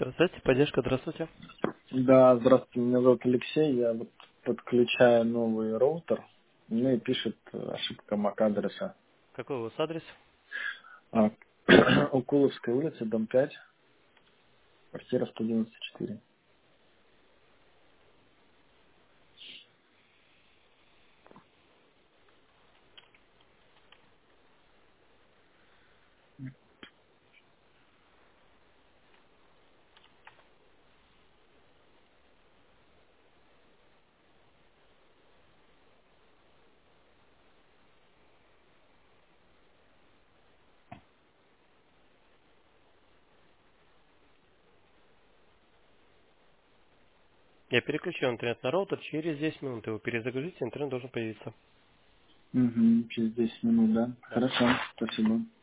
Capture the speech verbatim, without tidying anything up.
Здравствуйте, поддержка, здравствуйте. Да, здравствуйте, меня зовут Алексей, я вот подключаю новый роутер, ну и пишет э, ошибка MAC-адреса. Какой у вас адрес? А, Укуловская улица, дом пять, квартира сто девяносто четыре. Я переключу интернет на роутер, через десять минут его перезагрузите, интернет должен появиться. Угу, через десять минут, да? Да. Хорошо, спасибо.